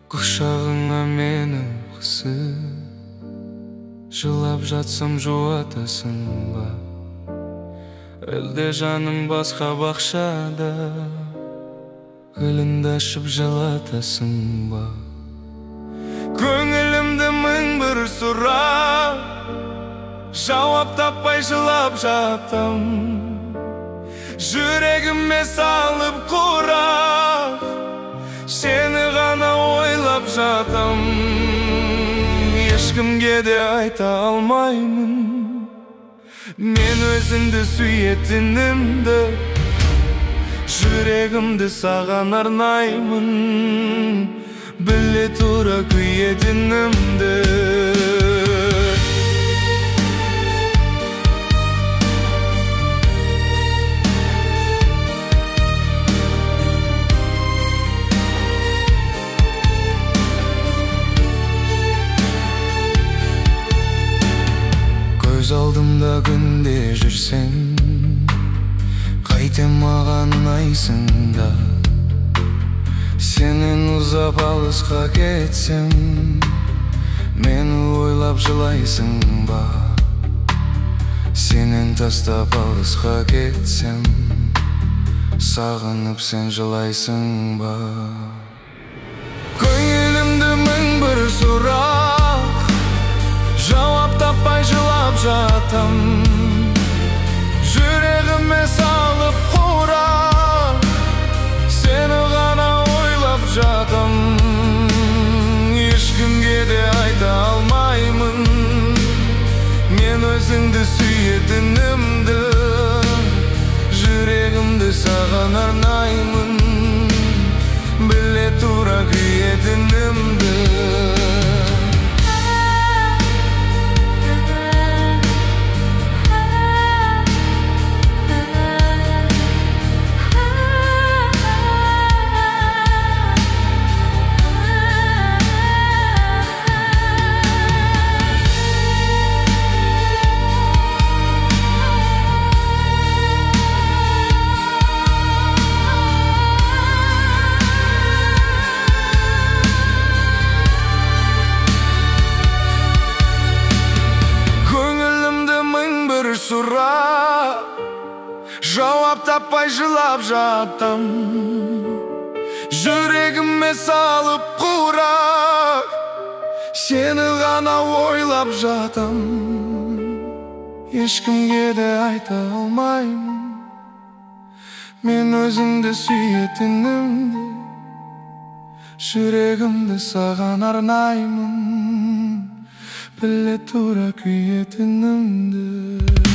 Құшағыңа мені қысып, жылап жатсам жуатасың ба? Әлде жаның басқа бақшада гүліңді ашып жылатасың ба? Көңілімді мың бір сұрақ, жауап таппай жылап жатам. Жүрегіме салып құрақ, сені ғана ойлап жатам. Ешкімге де айта алмаймын мен өзіңді сүйетінімді. Жүрегімді саған арнаймын, біле тұра күйетінімді. Көз алдымда күнде жүрсең, қайтем маған ұнайсың да. Сенен ұзап алысқа кетсем, мені ойлап жылайсың ба? Сенен тастап алысқа кетсем, сағынып сен жылайсың ба? Көңілімді мың бір сұрақ, жауап таппай жылап жатам. Жүрегіме салып құрақ, сені ғана ойлап жатам. Ешкімге де айта алмаймын мен өзіңді сүйетінімді. Жүрегімді саған арнаймын, біле тұра күйетінімді. Жауап таппай жылап жатам. Жүрегіме салып құрақ, сені ғана ойлап жатам. Ешкімге де айта алмаймын мен өзіңді сүйетінімді. Жүрегімді саған арнаймын, біле тұра күйетінімді.